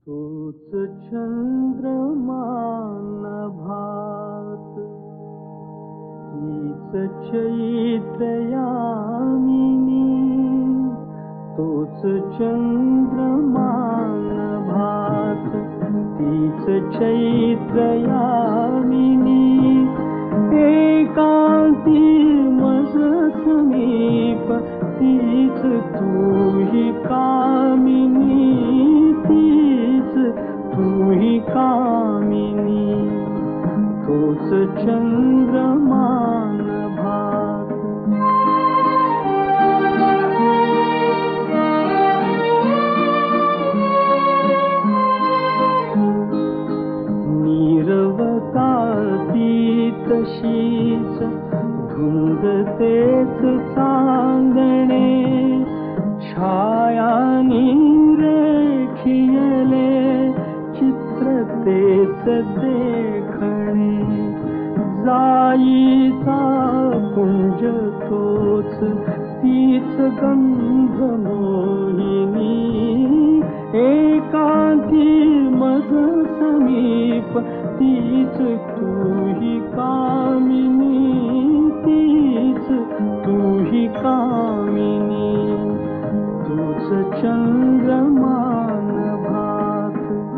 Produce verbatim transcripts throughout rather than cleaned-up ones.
तोच चंद्रमा नभात, तीच चैत्र यामिनी. तोच चंद्रमा नभात, तीच चैत्र यामिनी. एकांती मज समीप, तीच तूही कामिनी. तीच तूही कामिनी. तोच चंद्रमा नभात. नीरवताती तशीच धुंद तेच चांदणे. छायानी रेखियले चित्र तेच देखणे. जाईचा कुंज तोच, तीच गंध मोहिनी. एकांती मज समीप, तीच तूही कामिनी. तीच तूही कामिनी. तूच चंद्रमा नभात.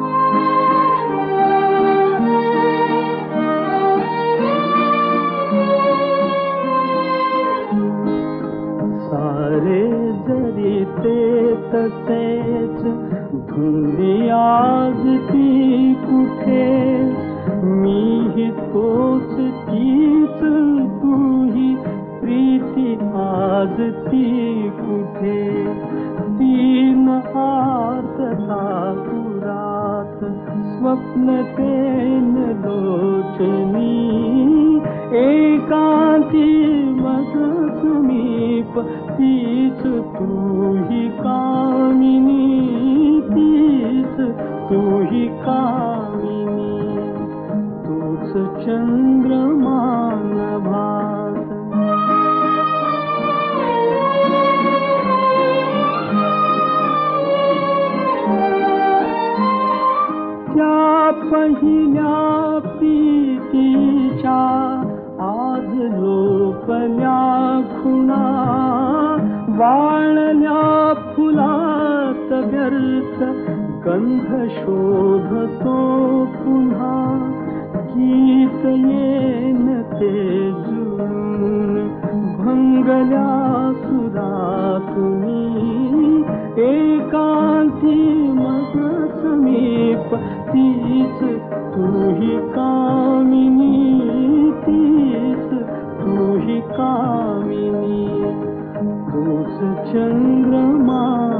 सारे जरी ते तसेच, धुंदी आज ती कुठे. मीही तोच तीच तूही, प्रीती आज ती कुठे. तीन आर्तता पुरात, स्वप्न तेन लोचनी. एकांती मज समीप, तीच तूही कामिनी. तीच तूही कामिनी. तोच चंद्रमा नभात. त्या पहिल्या प्रीतीच्या आज लोपल्या खुणा. वाळल्या फुलात व्यर्थ गंध शोधतो पुन्हा. गीत येन ते जुळून भंगल्या सुरातुनी. एकांती मज समीप, तीच तूही कामिनी. तीच तूही कामिनी. तोच चंद्रमा